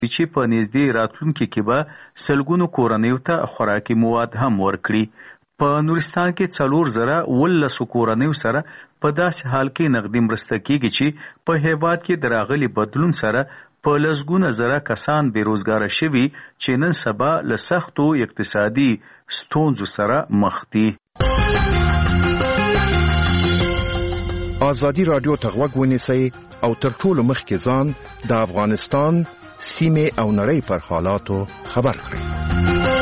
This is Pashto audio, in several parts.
چې په نږدې راتلونکي کې به سلګونو کورنیو ته خوراکي مواد هم ورکړي. په نورستان کې 4,000 کورنیو سره په داسې حال کې نغدي مرسته کیږي چې په هیواد کې د راغلي بدلون سره په لسګونه زره کسان بیروزګاره شوي چې نن سبا له سختو اقتصادي ستونزو سره مخ دي. آزادي رادیو ته غوږ ونیسئ او تر ټولو مخکې ځان د افغانستان سیمې او نړۍ پر حالاتو خبر کړئ.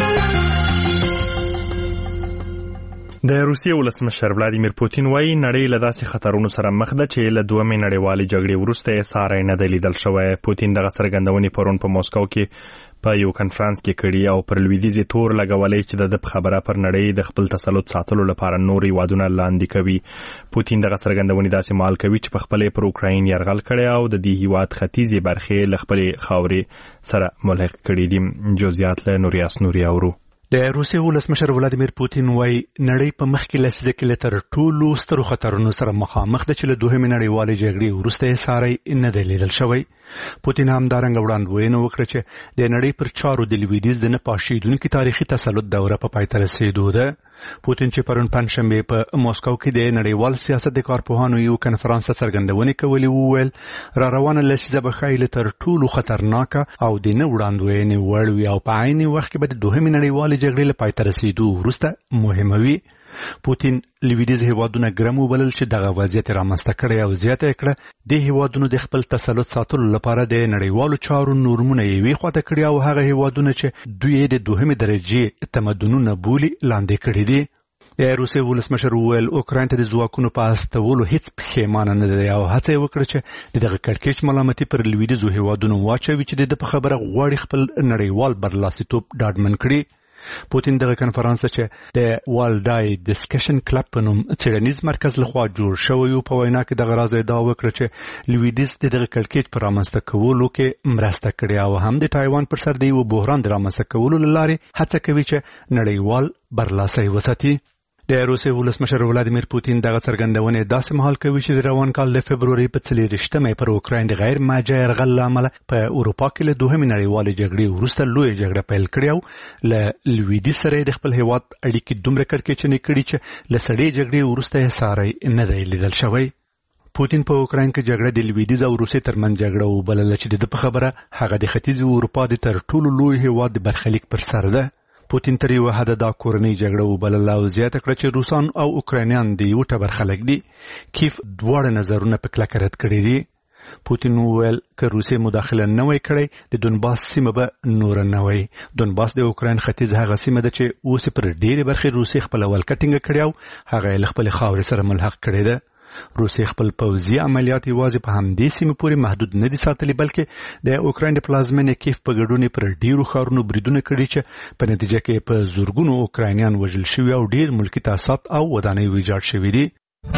د روسیې ولسمشر ولادیمیر پوتین وايي نړۍ له داسې خطرونو سره مخ ده چې له دومې نړیوالې جګړې وروسته یې ساری نه دی لیدل شوی. پوتین دغه څرګندونې پرون په موسکو کې په یو کنفرانس کې کړي او پر لویدیځ تور لګولې چې د خبره پر نړۍ د خپل تسلط ساتلو لپاره نوري وادونه لاندې کوي. پوتین دغه څرګندونې داسې مال کوي چې په خپل پر اوکراین یرغل کړي او د دې هیواد ختیځې برخې له خپل خاورې سره ملحق کړي دي. جزئیات له نوریاس نوري اورو. د روسیې ولسمشر ولادیمیر پوتین وايي نړۍ په مخ کې لسیزه کې تر ټولو سترو خطرونو سره مخامخ ده چې له دوهمې نړیوالې جګړې وروسته یې ساری نه دی لیدل شوی. پوتین همدارنګه وړاندوینه وکړه چې د نړۍ پر چارو د لویدیځ د نه پاشیدونکي تاریخي تسلط دوره په پای ته رسیدو ده. پوتین چې پرون پنځشنبه په موسکو کې د نړیوال سیاست د کارپوهانو یو کنفرانس ته څرګندونې کولې وویل را روانه لسیزه به ښایي تر ټولو خطرناکه او د نه وړاندوینې وړ وي او په عین وخت کې به د دوهمې نړیوالې جګړې له پای ته رسیدو وروسته مهمه وي. پوتین لویدیځ هیوادونه ګرم وبلل چې دغه وضعیت رامنځته کړی او زیاته کړه د هیوادونو د خپل تسلط ساتلو لپاره د نړیوالو چارو نورمونه یې وی خواته کړی او هغه هیوادونه چې دوی د دوهمې درجې تمدنونه بولي لاندې کړی دي. د روسیې ولسمشر وویل اوکراین ته د ځواکونو په استولو هیڅ پښیمانه نه دی او هڅه یې وکړه چې دغه کړکېچ ملامتي پر لویدیځو هیوادونو واچوي چې د په خبره غواړي خپل نړیوال برلاسیتوب ډاډمن کړي. پوتین دغه کنفرانس چې د والډای ډسکشن کلب په نوم څېړنیز مرکز لخوا جوړ شوی او په وینا کې دغه راز ادعا وکړه چې لویدیځ دغه کړکېچ پر رامنځته کولو کې مرسته کړې او هم د تایوان پر سر د یو بحران د رامنځته کولو لارې هڅه کوي چې نړیوال برلاسی وساتي. د روسیې ولسمشر ولادیمیر پوتین دغه څرګندونې داسې مهال کوي چې د روان کال د فبروري په 24 پر اوکراین د غیر ماجه یرغل له امله په اروپا کې له دوهمې نړیوالې جګړې وروسته لویه جګړه پیل کړې او له لویدیځ سره د خپل هیواد اړیکې دومره کړکېچنې کړي چې له سړې جګړې وروسته یې ساری نه دی لیدل شوی. پوتین په اوکراین کې جګړه د لویدیځ او روسیې ترمنځ جګړه وبلله چې د په خبره هغه د ختیځې اروپا د تر ټولو لوی هیواد د برخلیک پر سر ده. پوتین تر یو حده دا کورنۍ جګړه وبلله او زیاته کړه چې روسان او اوکراینیان د یو ټبر خلک دي. کیف دواړه نظرونه په کلکه رد کړي دي. پوتین وویل که روسیې مداخله نه وای کړی د دونباس سیمه به نور نه وای. دونباس د اوکراین ختیځ هغه سیمه ده چې اوس پر ډېرې برخې روسیې خپل ولکه ټینګه کړې او هغه یې له خپلې خاورې سره ملحق کړې ده. روسیې خپل پوځي عملیات یوازې په همدې سیمه پورې محدود نه دي ساتلي بلکې د اوکراین د پلازمینې کیف په ګډون پر ډیرو ښارونو بریدونه کړي چې په نتیجه کې په زورګونو اوکراینیان وژل شوي او ډیر ملکي تاسیسات او ودانۍ ویجاړ شوي دي.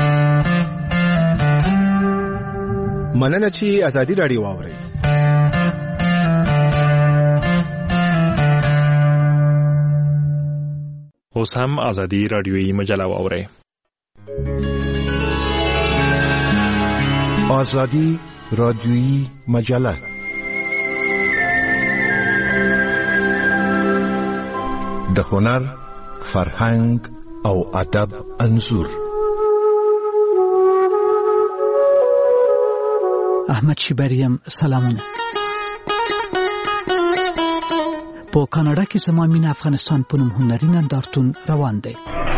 مننه چې ازادي رادیو واورئ. اوس هم ازادي رادیویي مجله واورئ. آزادی رادیویی مجله د هنر، فرهنګ او ادب انځور. احمد شیبریم سلامونه. په کاناډا کې زما مینه افغانستان په نوم هنري نندارتون روان دی.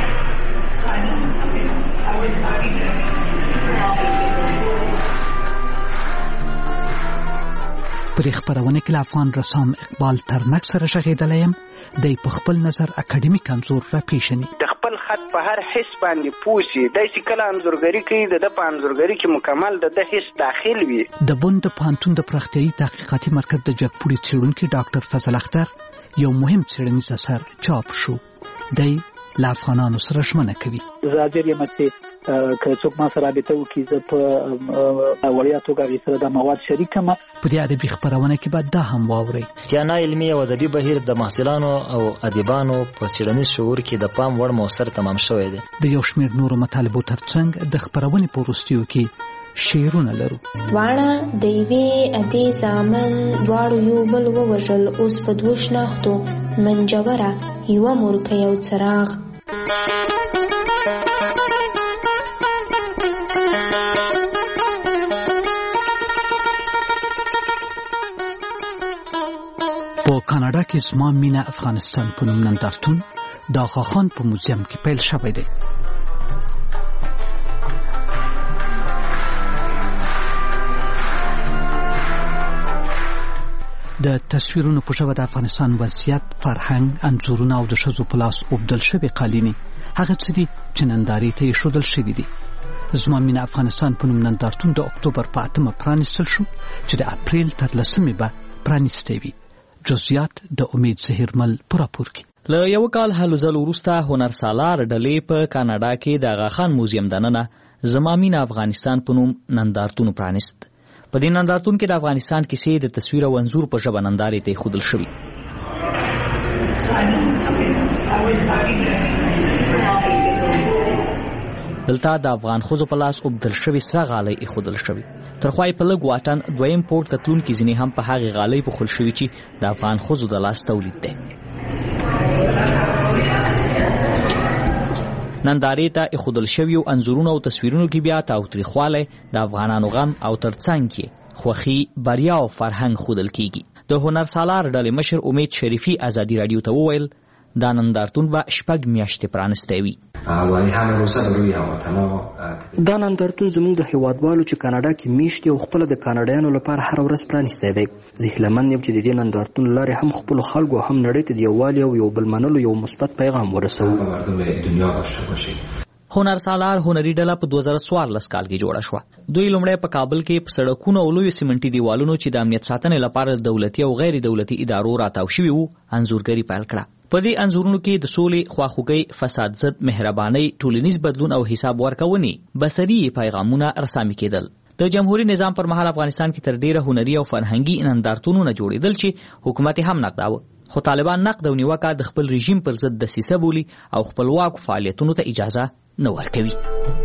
پر خبرونه کې افغان رسام اقبال ترنک سره شغیدلی یم. د په خپل نظر اکیډمیک انځور را پیژني. د خپل خط په هر حس باندې پوسی د کله انځورګری کوي د په انځورګری کې مکمل د حس داخل وي. د بند پانتون د پراختیایي تحقیقاتي مرکز د جګپوري څېړونکي ډاکټر فضل اختر یو مهم څېړنیز اثر چاپ شو. دی له افغانانو سره ژمنه کوي. زه حاضر یم چې که څوک ما سره رابطه وکړي زه په وړیا توګه هغې سره دا مواد شریکم. په دې ادبي خپرونه کې به دا هم واورئ. تیانا علمي او ادبي بهیر د محصلانو او ادیبانو په څېړنیز شعور کې د پام وړ موثر تمام شوی دی. د یو شمېر نورو مطالبو ترڅنګ د خپرونې په وروستیو کې شعرونه لرو. واړه د یوې ادې زامن دواړو یو بل ووژل، اوس په دوو شناختو منجوره یوه مورکه یو څراغ. په کاناډا کې زما مینه افغانستان په نوم نندارتون د آغاخان په موزیم کې پیل شوی دی. د تصویرونو په ژبه د افغانستان وضعیت، فرهنګ، انځورونه او د ښځو په لاس اوبدل شوي قالینې هغه څه دي چې نندارې ته ایښودل شوي دي. زما مینه افغانستان په نوم نندارتون د اکتوبر په 8 پرانیستل شو چې د اپریل تر 10 به پرانیستی وي. جزئیات د امید زهیرمل په راپور کې. له یو کال هلو ځل وروسته هنرسالار ډلې په کاناډا کې د آغاخان موزیم دننه زما مینه افغانستان په نوم نندارتون پرانیست. په دې نندارتون کې د افغانستان کیسې د تصویر او انځور په ژبه نندارې ته ایښودل شوي. دلته د افغان ښځو په لاس اوبدل شوي سره غالۍ ایښودل شوي. تر خوا یې په لږ واټن دویم پورته تلونکي ځینې هم په هغې غالۍ پوښل شوي چې د افغان ښځو د لاس تولید دی. نندارې ته ایښودل شویو انځورونو او تصویرونو کې بیا تاوتریخوالی، د افغانانو غم او ترڅنګ کې خوښي، بریا او فرهنګ ښودل کیږي. د هنرسالار ډلې مشر امید شریفي ازادي راډیو ته وویل دا نندارتون به 6 میاشتې پرانستی وي. دا نندارتون زموږ د هیوادوالو چې کاناډا کې میشت او خپل د کاناډایانو لپاره هر ورځ پرانستی دی. زه هیلهمند یم چې د دې نندارتون لارې هم خپل خلکو هم نړۍ ته د یووالي او یو بل منلو یو مثبت پیغام ورسوو. هنرسالار هنري ډله په 2014 کال کې جوړه شوه. دوی لومړی په کابل کې په سړکونو او لویو سیمنټي دیوالونو چې د امنیت ساتنې لپاره دولتي او غیر دولتي ادارو راتاو شوي وو انځورګري پیل کړه. په دې انځورونو کې د سولې، خواخوږۍ، فساد ضد، مهربانۍ، ټولنیز بدلون او حساب ورکونې بصري پیغامونه رسامي کېدل. د جمهوریت نظام پر مهال افغانستان کې تر ډیره هنري او فرهنګي نندارتونونه جوړېدل چې حکومت هم نقداوه، خو طالبان نقد او نیوکه د خپل رژیم پر ضد دسیسه بولي او خپلواک فعالیتونو ته اجازه نه ورکوي.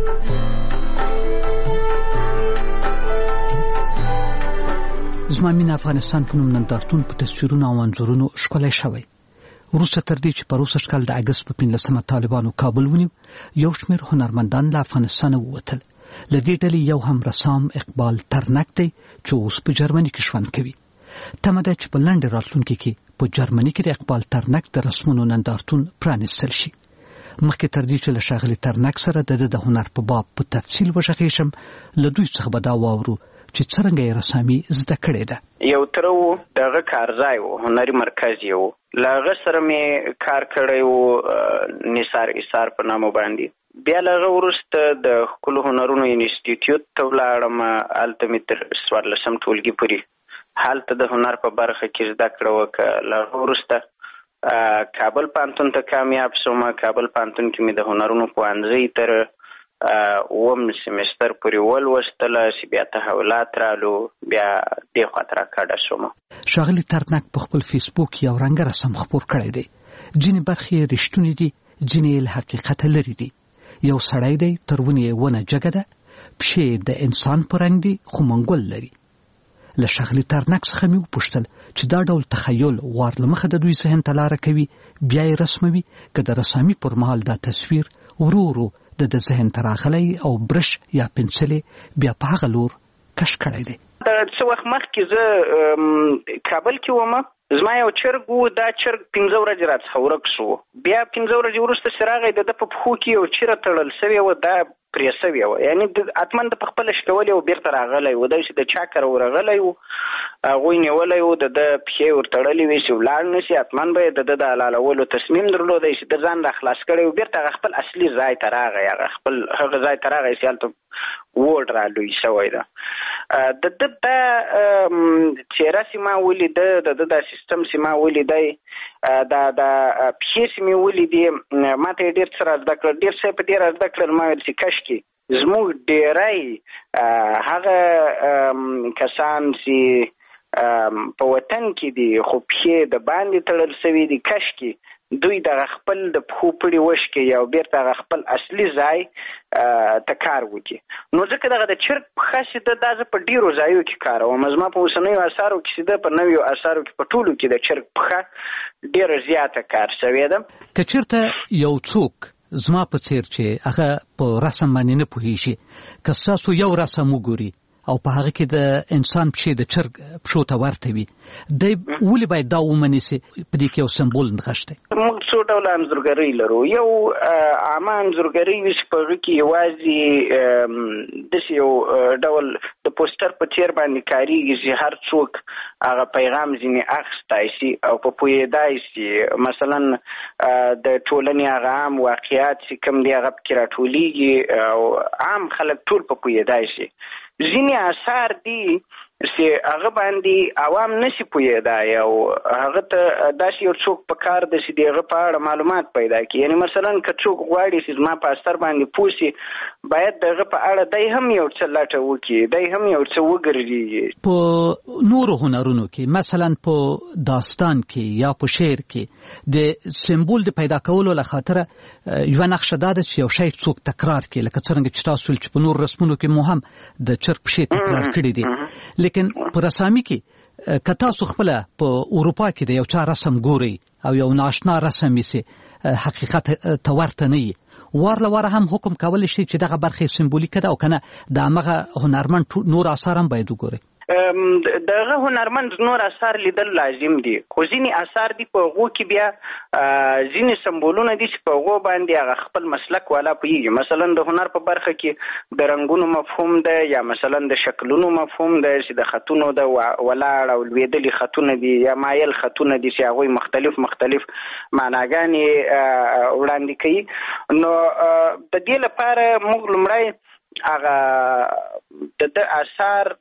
زما مینه افغانستان په نوم نندارتون په تصویرونو او انځورونو ښکلی شوی. وروسته تر دې چې په 20 کال د اګست په 15 طالبانو کابل ونیو، یو شمېر هنرمندان له افغانستانه ووتل. له دې ډلې یو هم رسام اقبال ترنک دی چې اوس په جرمني کې ژوند کوي. تمه ده چې په لنډ راتلونکي کې په جرمني کې د اقبال ترنک د رسمونو نندارتون پرانیستل شي. مخکې تر دې چې له ښاغلي ترنک سره د هنر په باب په تفصیل وغږېږم، له دوی څخه به دا واورو چې څرنګه یې رسامي زده کړې ده. یو تره و، دغه کارځای و، هنري مرکز یې و. له هغه سره مې کار کړی و نثار ایثار په نامه باندې. بیا له هغه وروسته د ښکلو هنرونو انسټیټیوټ ته ولاړم. هلته مې تر 14 ټولګي پورې هلته د هنر په برخه کې زده کړه وکړه. له هغه وروسته کابل پوهنتون ته کامیاب شوم. کابل پوهنتون کې مې د هنرونو پوهنځۍ تر 9 سیمستر پورې ولوستله چې بیا تحولات رالو، بیا دې خواته راکډه شوم. ښاغلي ترنک په خپل فیسبوک یو رنګه رسم خپور کړی دی. ځینې برخې یې رښتونې دي، ځینې یې له حقیقته لرې دي. یو سړی دی، تر ونې یې ونه جګه ده، پښې د انسان په رنګ دي خو منګول لري. له ښاغلي ترنک څخه مې وپوښتل چې دا ډول تخیل غوار له مخه د دوی ذهن ته لاره کوي بیا یې رسموي که د رسامي پر مهال دا تصویر ورو ورو د ذهن ته راغلی او برش یا پنسل بیا په هغه لور کش کړی دی. څه وخت مخکې زه کابل کې وم، زما یو چرګ و، دا چرګ 15 ورځې راڅخه ورک شو. بیا 15 ورځې وروسته چې راغی د ده په پښو کې یو چیره تړل سوې وه، دا پرې سوې وه، یعنې حتما د په خپله شکولې و، بېرته راغلی و. دا چې د چا کره ورغلی و، هغوی نیولی و، د ده پښې ورتړلې وې چې ولاړ نه شي، حتما به یې د ده د حلالولو تصمیم درلودی چې د ځان را خلاص کړی و، بېرته هغه خپل اصلي ځای ته راغی، هغه ځای ته راغی چې هلته ووډ را لوی شوی ده. د ده دا څېره چې ما ولیده، د ده دا سیستم چې ما ولیدی، دا پښې چې مې ولیدې، ما ته یې ډېر څه را زده کړل، ډېر څه یې په دې را زده کړل. ما ویل چې کاشکې زموږ ډېری هغه کسان چې په وطن کې دي خو پښې د باندې تړل شوي دي کشکي دوی د خپل د پښو پړي وشکي یا بیرته خپل اصلي ځای ته کار وکړي نو ځکه دغه د چرګ پښه چې د په ډیرو ځایو کې کاروم زما په اوسنیو اثارو کې د په نویو اثارو کې په ټولو کې د چرګ پښه ډیره زیاته کار شوې ده که چېرته یو څوک زما په څیر چې هغه په رسم باندې نه پوهیږي که ستاسو یو رسم وګوري او په هغه کې د انسان پښې د چرګ پښو ته ورته وي دی ولې باید دا ومني چې په دې کې یو سمبول نغښتی موږ څو ډوله انځورګرۍ لرو یو عامه انځورګرۍ وي چې په هغه کې یوازې داسې یو ډول د پوسټر په څیر باندې کاریږي چې هر څوک هغه پیغام ځینې اخیستی شي او په پوهېدای شي مثلا د ټولنې هغه عام واقعیات چې کوم دي هغه پکې راټولیږي او عام خلک ټول په پوهېدای شي ځینې اثار دي چې هغه باندې عوام نشي پوهېدای او هغه ته داسې یو څوک په کار دی چې د هغه په اړه معلومات پیدا کړي یعنې مثلا که څوک غواړي چې زما په اثر باندې پوه شي باید د هغه په اړه دی هم یو څه لټه وکړي دی هم یو څه وګرځي په نورو هنرونو کې مثلا په داستان کې یا په شعر کې د سمبول د پیدا کولو له خاطره یوه نقشه دا ده چې یو شی څوک تکرار کړي لکه څرنګه چې تاسو چې په نور رسمونو کې مو هم د چرګ پښې تکرار کړي دي لیکن په رسامي کې که تاسو خپله په اروپا کې د یو چا رسم ګورئ او یو ناشنا رسم یې چې حقیقت ته ورته نه وي وار له واره هم حکم کولی شي چې دغه برخه سمبولیکه ده او که نه د همغه هنرمند نور اثار هم باید وګورئ دغه هنرمند نور اثار لیدل لازم دي خو ځینې اثار دي په هغو کې بیا ځینې سمبولونه دي چې په هغو باندې هغه خپل مسلک والا پوهېږي مثلا د هنر په برخه کې د رنګونو مفهوم ده یا مثلا د شکلونو مفهوم ده چې د خطونو د ولاړ او لوېدلي خطونه دي یا مایل خطونه دي چې هغوی مختلف معناګانې وړاندې کوي نو د دې لپاره موږ لومړی هغه د اثار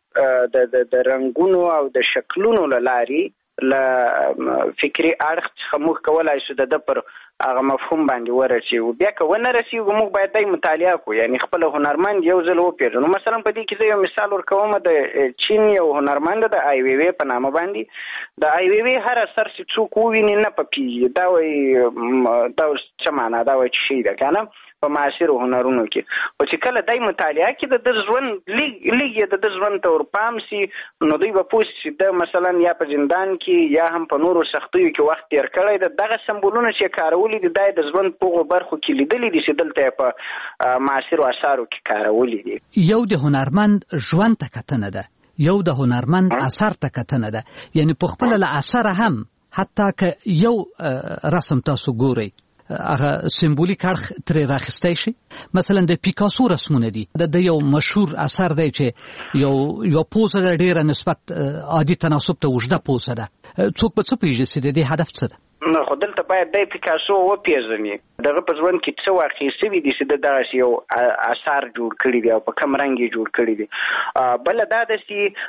د رنګونو او د شکلونو له لارې له فکري اړخ څخه موږ کولی شو د پر هغه مفهوم باندې ورسېږو بیا که ونه رسېږو موږ باید دی مطالعه کړو یعنې خپله هنرمند یو ځل وپېژنو مثلا په دې کې زه یو مثال ورکوم د چین یو هنرمند د آی وی وی په نامه باندې د آی وی وی هر اثر چې څوک وویني نه پوهېږي دا وایي دا څه معنا دا وایي چې شی ده که نه په معاصرو هنرونو کې خو چې کله دی مطالعه کې د ده ژوند لیږ یې د ده ژوند ته ورپام سي نو دوی به پوه سي چې ده مثلا یا په زندان کې یا هم په نورو سختیو کې وخت تېر کړی ده دغه سمبولونه چې یې کارولي دي دا یې د ژوند په هغو برخو کې لیدلي دي چې دلته یې په معاصرو اثارو کې کارولي دي یو د هنرمند ژوند ته کتنه ده یو د هنرمند اثر ته کتنه ده یعنې په خپله له اثره هم حتی که یو رسم تاسو ګورئ هغه سمبولیک اړخ ترې راخیستی شي مثلا د پیکاسو رسمونه دي د یو مشهور اثر دی چې یو پوزه ده ډېره نسبت عادي تناسب ته اوږده پوزه ده څوک به څه پوهېږي چې د دې هدف څه ده نه خو دلته باید دی پیکاسو وپېژني دغه په ژوند کې څه واقع شوي دي چې د دغسې یو اثار جوړ کړي دي او په کوم رنګ یې جوړ کړي دي بله دا ده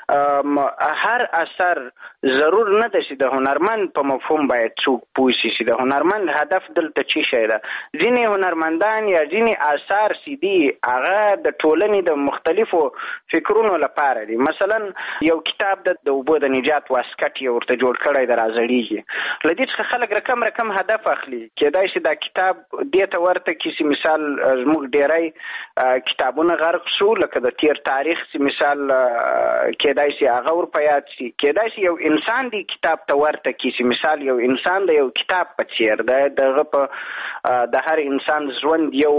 چې هر اثر ضرور نه ده چې د هنرمند په مفهوم باید څوک پوه شي چې د هنرمند هدف دلته څه شی ده ځینې هنرمندان یا ځینې اثار چې دي هغه د ټولنې د مختلفو فکرونو لپاره دي مثلا یو کتاب د اوبو د نجات واسکټ یې ورته جوړ کړی د راځړېږي له دې څخه خلک رقم هدف اخلي کېدای شي دا کتاب دې ته ورته کسی مثال زموږ ډېری کتابونه غرق شو لکه د تیر تاریخ چې مثال کېدای شي هغه ور په یاد شي کېدای شي یو انسان دی کتاب ته ورته کسی مثال یو انسان د یو کتاب په څیر ده دغه په د هر انسان ژوند یو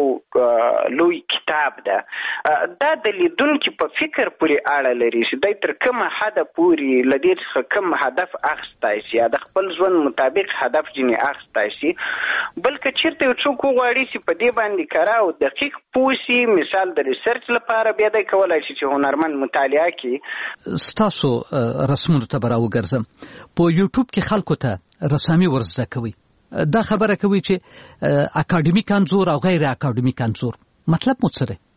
لوی کتاب ده دا د لیدونکي په فکر پورې اړه لري چې دی تر کومه حده پورې له دې څخه کوم هدف اخیستی شي یا د خپل ژوند مطابق هدف ځینې اخیستی شي بلکې چېرته یو څوک وغواړي چې په دې باندې کره او دقیق پوه شي مثال د ریسرچ لپاره بیا دی کولی شي چې هنرمند مطالعه کړي ستاسو رسمونو ته به راوګرځم په یوټیوب کې خلکو ته رسامي ور زده کوي دا خبره کوي چې اکاډمیک انځور او غیر اکاډمیک انځور مطلب مو څه دی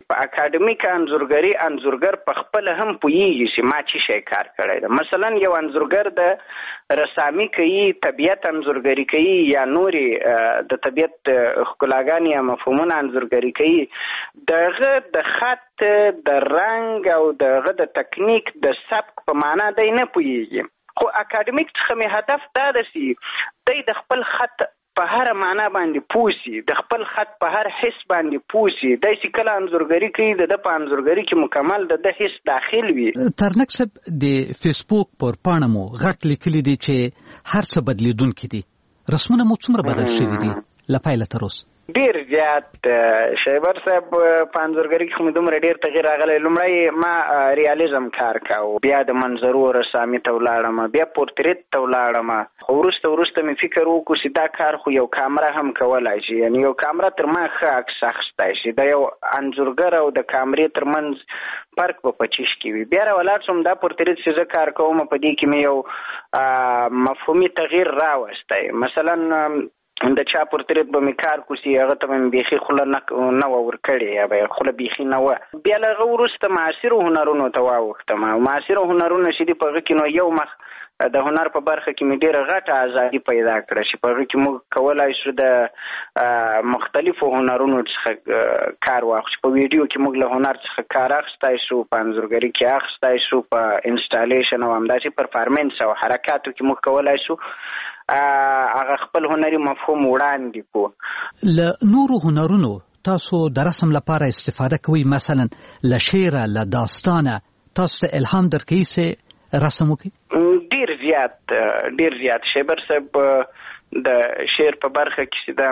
په اکاډمیک انځورګر په خپل هم پوهیږي چې ما چې شي کار کړی دی. مثلا یو انځورګر د رسامي کوي، طبیعت انځورګری کوي، یا نوري د طبیعت ښکلاګانې یا مفهومونه انځورګری کوي، دغه د خط، د رنګ او دغه د تکنیک د سبک په معنا دی نه پوهیږي. خو اکاډمیک څخه مې هدف دا ده چې دی د خپل خط په هر معنا باندې پوسی، د خپل خط په هر حس باندې پوسی. دای چې کله انځورګری کوي د په انځورګری کې مکمل د حس داخل وي. ترنک صاحب د فیسبوک پر پاڼه مو غټ لیکلي دي چې هر څه بدلیدونکي دي. رسمونه مو څومره بدل شوي دي لپاره تر اوسه؟ ډیر زیات شیبر صاحب په انځورګری کې کوم دومره ډیر تغییر راغلی. لومړی ما ریالیزم کار کاوه، بیا د منظرو رسامي ته ولاړم، بیا پورتریت ته ولاړم. خو وروسته مې فکر وکړ چې دا کار خو یو کامره هم کولای شي، یعنی یو کامره تر ما ښه عکس اخیستی شي. دا یو انځورګر او د کامرې ترمنځ فرق په پچیش کې وي. بیا راولاړ شوم، دا پورتریت چې زه کار کوم په دې کې مې یو مفهومي تغییر راوستی. مثلا د چا پورتریت به مې کار کوسي، هغه ته مې بیخي خوله نه ورکړې، یا به خوله بیخي نه وه. بیا له هغه وروسته معاصرو هنرونو ته واوښتم. معاصرو هنرونه چې دي په هغه کې نو یو مخ د هنر په برخه کې مې ډېره غټه ازادي پیدا کړه چې په هغه کې موږ کولی شو د مختلفو هنرونو څخه کار واخلو. په ویډیو کې موږ له هنر څخه کار اخیستی شو، په انځورګري کې اخیستی شو، په انسټالیشن او همداسې پرفارمنس او حرکاتو کې موږ کولی شو هغه خپل هنري مفهوم وړاندې کو. له نورو هنرونو تاسو د رسم لپاره استفاده کوئ؟ مثلا له شعر، له داستانه تاسو ته الهام درکوي چې رسم وکړئ؟ ډیر زیات شیبر صاحب د شعر په برخه کې دا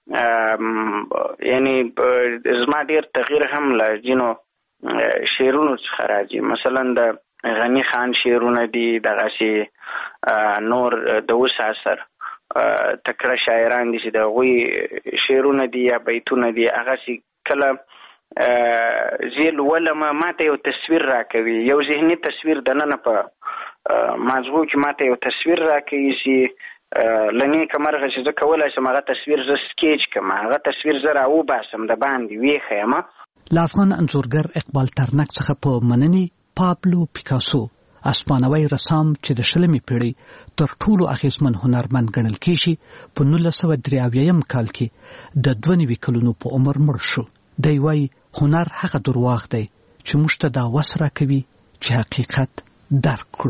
یعنی زما ډیر تغییر هم له جنو شعرونو څخه راځي. مثلا د غنی خان شعرونه دي، دغسې نور د اوس عصر تکړه شاعران دي چې د هغوی شعرونه دي یا بیتونه دي، هغسې کله زه لولم ما ته یو تصویر راکوي، یو ذهني تصویر دننه په مازغو کې ما ته یو تصویر راکوي چې له نیکه مرغه چې زه کولی شم هغه تصویر زه سکیچ کړم، هغه تصویر زه راوباسم د باندې ویښیم. له افغان انځورګر اقبال ترنک څخه په مننې پابلو پیکاسو، اسپانوي رسام چې د 20مې پیړۍ تر ټولو اغیزمن هنرمند ګڼل کېږي، په 1983 کال کې د 92 کلونو په عمر مړ شو. دی وایي هنر هغه درواغ دی چې موږ ته دا وس راکوي چې حقیقت درک کړو.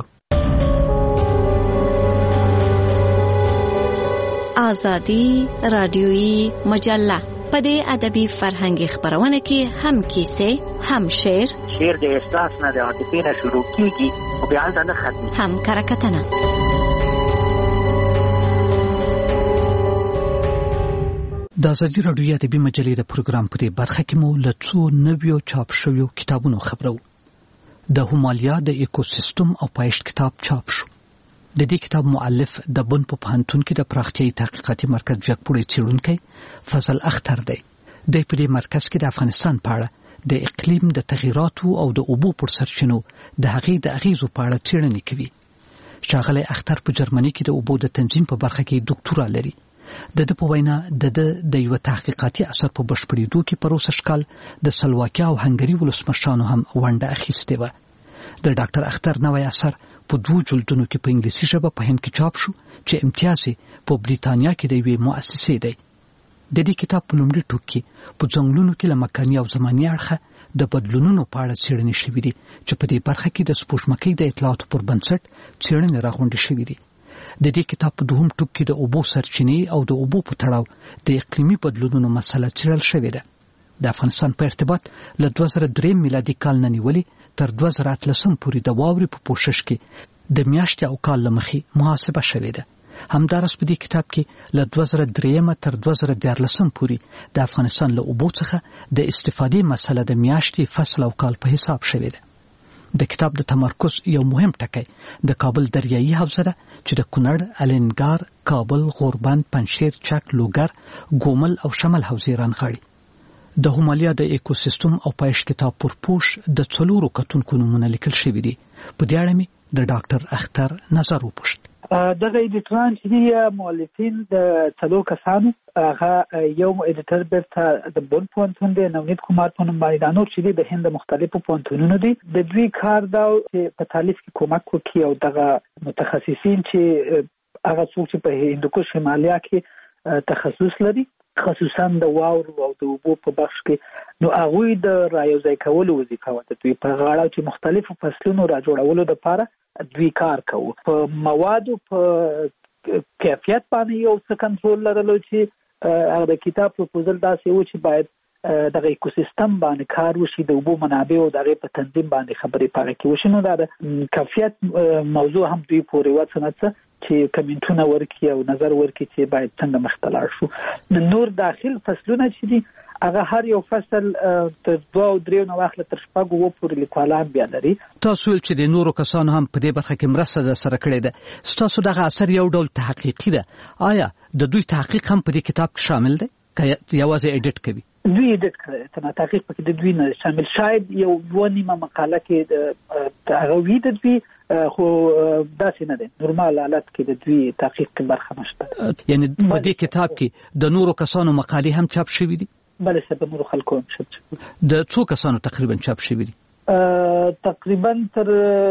آزادی رادیویی مجله په دې ادبي فرهنګي خبرونه کې هم کیسې، هم شعر د احساس نه د عاطفې نه شروع کیږي او بیا هلته نه ختمي، هم کرکټنه. د ازادي راډیو ادبي مجلې د پروګرام په دې برخه کې مو له څو نویو چاپ شویو کتابونو خبرو. د هومالیا د ایکوسیستم او پایښت کتاب چاپ شو. د دې کتاب مؤلف د بن په پوهنتون کې د پراختیايي تحقیقاتي مرکز جګپوړی څېړونکی فضل اختر دی. د په دې مرکز کې د افغانستان په اړه د اقلیم د تغیراتو او د اوبو پر سرچینو د هغې د اغیزو په اړه څېړنې کوي. ښاغلی اختر په جرمني کې د اوبو د تنظیم په برخه کې ډاکټورا لري. د په وینا د یو تحقیقاتي اثر په بشپړېدو کې پروسه شکل د سلواکیا او هنګري ولسمشرانو هم ونډه اخیستې وه. د ډاکټر اختر نوی اثر په 2 جلدونو کې په انګلیسي ژبه په هند کې چاپ شو چې امتیاز په بریتانیا کې د یوې مؤسسې دی. د دې کتاب په لومړي ټوک کې په ځنګلونو کې له مکاني او زماني اړخه د بدلونونو په اړه څېړنې شوې دي چې په دې برخه کې د سپوږمکۍ د اطلاعاتو پر بنسټ څېړنې راغونډې شوې دي. د دې کتاب په دوهم ټوک کې د اوبو سرچینې او د اوبو په تړاو د اقلیمي بدلونونو مسله څېړل شوې ده. د افغانستان په ارتباط له 2003 میلادي کال نه نیولې تر 2013 پورې د واورې په پوښښ کې د میاشتې او کال لمخې محاسبه شوې ده. همدارس په دې کتاب کې له 2003 تر 2014 پورې د افغانستان له اوبو څخه د استفادې مسله د میاشتې، فصل او کال په حساب شوې ده. د کتاب د تمرکز یو مهم ټکی د کابل دریایي حوزه ده چې د کونړ، الینګار، کابل، غوربند، پنجشیر، چک، لوګر، ګومل او شمال حوزې رانغاړي. د هومالیا د ایکوسیستم او پایښت کتاب پر پوښ د 4 کتونکو نومونه لیکل شوي دي. په دې اړه مې د ډاکټر اختر نظر وپوښت. دغه ایډیټران چې دي مؤلفین د څلور کسانو هغه یو ایډیټر بیرته د بن پوهنتون دی نونید کمار په نوم باندې دا نور چې دي د هند مختلفو پوهنتونونو دي د دوی کار دا چې په تالیف کې کومک وکړي او دغه متخصصین چې هغه څوک چې په هندوکش شمالیا کې تخصص لري خصوصا د واورو او د اوبو په بخش کې نو هغه د رايوځای کولو وظیفه وته دوی په غاړه چې مختلفو فصلونو را جوړولو لپاره دوی کار کوي په موادو په کیفیت باندې یو څه کنټرول لرلو چې هغه د کتاب پروپوزل داسې و چې باید دغه ایکوسیستم باندې کار وشي د اوبو منابع او دغه په تنظیم باندې خبرې پاره کې وشي نو دا د کیفیت موضوع هم دوی پورې وڅنځه چې کمنټونه ورکړي او نظر ورکړي چې باید څنګه مختلف شو نور داخل فصلونه چې دي هغه هر یو فصل تر 2 او 3 نو واخله تر شپږ وو پورې لیکوالان بیا لري تاسو چې د نورو کسانو هم په دې برخه کې مرسته سره کړې ده تاسو دغه اثر یو ډول تحقیقي ده آیا د دوی تحقیق هم په دې کتاب کې شامل دی که یوازې ایډیټ کوي دوی ایډیټ کړي ته تحقیق پکې د دوی نه شامل شاید یو ونیمه مقاله کې د هغه وی د دوی خو داسې نه ده نورمال حالت کې د دوی تحقیق کې برخه نشته یعنی په دې کتاب کې د نورو کسانو مقالې هم چاپ شوې دي بله سبب نورو خلکو هم چاپ شوې د څو کسانو تقریبا چاپ شوې دي تقریبا تر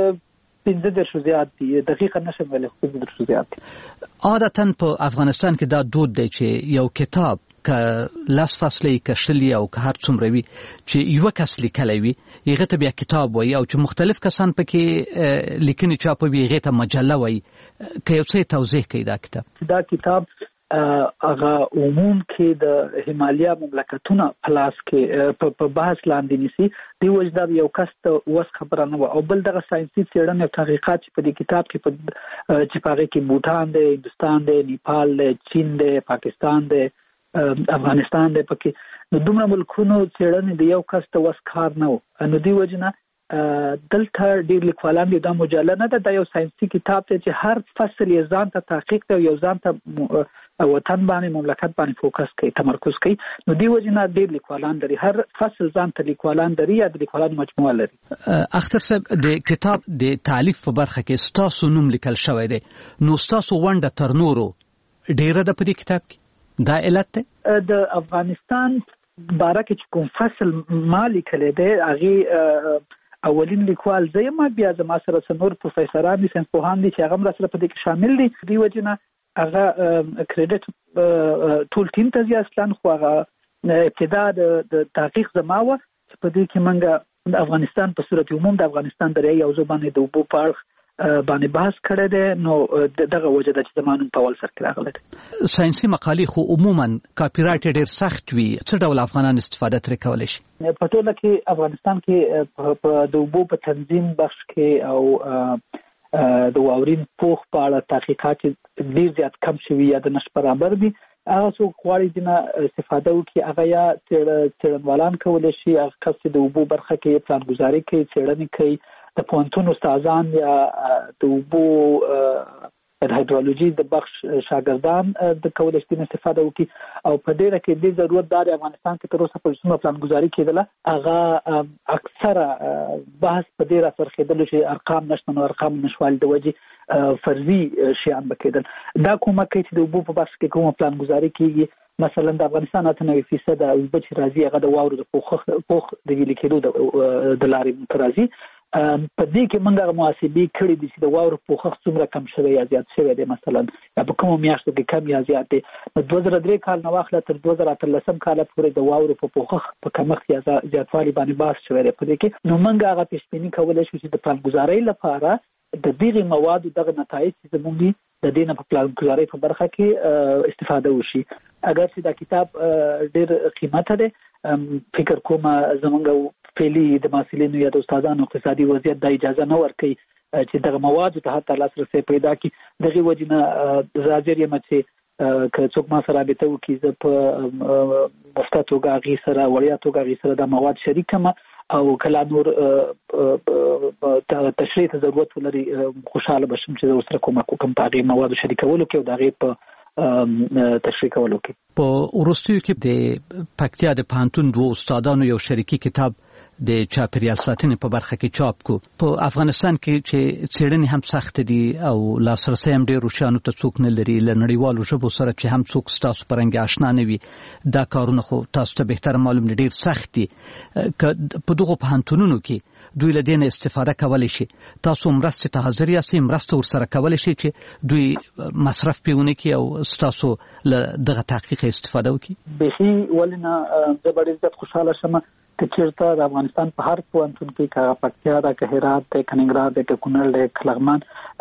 15 زیات دي دقیقاً نشم ویل 15 زیات دي عادتاً په افغانستان کې دا دود دی چې یو کتاب که لاس فاصله کې شلی او که هر څومره وي چې یو کس لیکلی وي هغه ته بیا کتاب وایي او چې مختلف کسان پکې لیکنې چاپوي هغه ته مجله وایي که یو څه توضیح کوي دا کتاب هغه عموم کې د هیمالیا مملکتونه پلاس کې په بحث لاندې نیسي دی وجدا یو کس ته وس خبره نه او بل دغه ساينسي څېړنې او تحقیقات چې په دې کتاب کې چې پاره کې بوتان دی هندستان دی نیپال دی چین دی پاکستان دی افغانستان دی پکې نو دومره ملکونو څېړنې د یو کس ته وس کار نه و نو دی وجنه دلته ډېر لیکوالان دي دا مجله نه ده دا یو ساينسي کتاب دی چې هر فصل یې ځان ته تحقیق دی یو ځان ته وطن باندې مملکت باندې فوکس کوي تمرکز کوي نو دی وجنه ډېر لیکوالان لري هر فصل ځان ته لیکوالان لري یا د لیکوالانو مجموعه لري اختر صاحب د کتاب د تالیف په برخه کې ستاسو نوم لیکل شوی دی نو ستاسو ونډه تر نورو ډېره ده په دې کتاب کې دا علت ده د افغانستان باره کې کوم فصل مالی کړي دی هغه اولین لیکوال زما بیا زما سره څنور پروفیسوران دي ساينس پوهان دي چې هغه سره په دې کې شامل دي دی وجنه هغه کریډټ ټول ټیم ته ځي خو هغه ابتدا د تحقیق زما و چې په دې کې منګه د افغانستان په صورت عموم د افغانستان درې یو ځبانه د وبو پارک باندې بحث کړی دی نو دغه وجه د چې زمانو په ول سر کې راغلی ساينسي مقالې خو عموما کاپی رائټ ډېر سخت وي څه ډول افغانان استفاده ترې کولی شي په ټوله کې افغانستان کې په د اوبو په تنظیم بخش کې او د واورین پوخ په اړه تحقیقات ډېر زیات کم شوي یا د نش برابر دي هغه څوک غواړي دنه استفاده وکړي هغه یا څېړنوالان کولی شي هغه کس د اوبو برخه کې پلانګذاري کوي څېړنې کوي د پوهنتون استادان یا د اوبو د هایدرولوژي د بخش شاګردان د کولای شي استفاده وکړي او په دې کې د ضرورت دار افغانستان کې تر اوسه په څومره پلانګذاري کېدله هغه اکثره بحث په دې راځر کېدل چې ارقام نشته نو ارقام نشوال د وجه فرضي شیان بکیدل دا کومه کې چې د اوبو په بخش کې کومه پلانګذاري کیږي مثلا د افغانستان 98% د اوبو چې راځي هغه د واورو د پوخ د ویل کېدو د لارې راځي په دې کې موږ محاسبې کړې دي چې د واورو پوښښ څومره کم شوی یا زیات شوی دی مثلا یا په کومو میاشتو کې کم یا زیات دی نو 2003 کال نو واخله تر 2013 کال پورې د واورو په پوښښ په کمښت یا زیاتوالي باندې بحث شوی دی په دې کې نو موږ هغه پیشبیني کولای شو چې د پلانګذارۍ لپاره د دغه موادو دغه نتایج چې زموږ د دې نه په پلانګذارۍ په برخه کې استفاده وشي اگر چې دا کتاب ډېر قیمته دی فکر کوم زمونږ فعلی د محصلینو یا د استادانو اقتصادي وضعیت د اجازه نه ورکوي چې دغه مواد ته حتی لاسرسي پیدا کړي دغه وجنه زاجر یم چې که څوک ما سره رابطه وکړي زه په مفته توګه هغې سره وړیا توګه هغې سره دا مواد شریکم او کله نور تشریح ته ضرورت ولري خوشاله بشم چې زه ورسره کومک وکړم په هغې موادو شریکولو کې او د هغې په تشریح کولو کې په وروستیو کې د پکتیا د پوهنتون دوه استادانو یو شریکي کتاب د چاپیریال ساتنې په برخه کې چاپ کو. په افغانستان کې چې څېړنې هم سخت دي او لاسرسي هم ډېر روشانو ته څوک نه لري، له نړیوالو ژبو سره چې هم څوک ستاسو پرنګ آشنا نه وي، دا کارونه خو تاسو ته بهتر معلوم دي ډېر سخت دي. په دغو پوهنتونونو کې دوی له دې نه استفاده کولی شي. تاسو مرستې ته حاضر یاستئ، مرسته ورسره کولی شي چې دوی مصرف پیونه کې او ستاسو له دغه تحقیق استفاده وکړي؟ بهي ولې نه، زه به ډېر زیات خوشحاله شم که چېرته د افغانستان په هر پوهنتون کې که پکتیا ده، که هرات ده، که ننګرهار ده، که کونړ ده، که لغمان،